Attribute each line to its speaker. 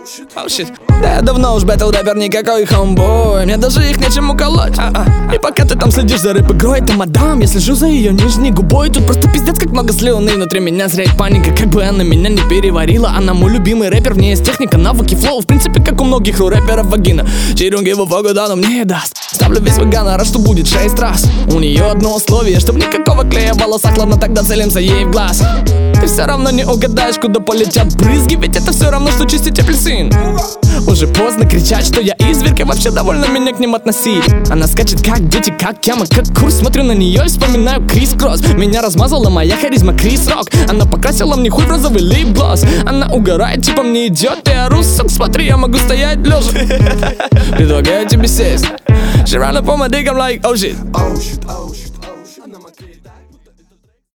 Speaker 1: Oh shit. Да я давно уж бэтл рэпер, никакой хомбой. Мне даже их нечем уколоть. И пока ты там следишь за рэп-игрой, это мадам, я слежу за ее нижней губой. Тут просто пиздец как много слюны. Внутри меня зреет паника, как бы она меня не переварила. Она мой любимый рэпер, в ней есть техника, навыки, флоу. В принципе, как у многих у рэперов вагина. She don't give a fuck, да, но мне даст. Ставлю весь гонорар, что будет 6 раз. У нее одно условие, чтоб никакого клея в волосах. Ладно, тогда целимся ей в глаз. Ты все равно не угадаешь, куда полетят брызги, ведь это все равно, что чистить апельсин. Уже поздно кричать, что я изверг, и вообще довольно меня к ним относить. Она скачет как дети, как яма, как курс. Смотрю на нее и вспоминаю Крис Кросс. Меня размазала моя харизма Крис Рок. Она покрасила мне хуй в розовый лип-глосс. Она угорает, типа мне идет, я ору, сук, смотри, я могу стоять лежа. Предлагаю тебе сесть. She ran up on my dick, I'm like, oh shit.